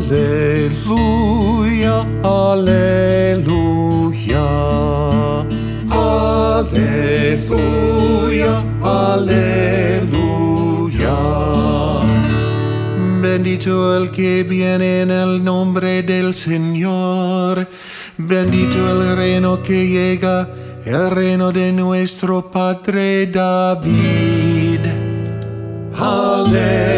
Aleluya, aleluya, aleluya, aleluya. Bendito el que viene en el nombre del Señor. Bendito el reino que llega, el reino de nuestro Padre David. Aleluya.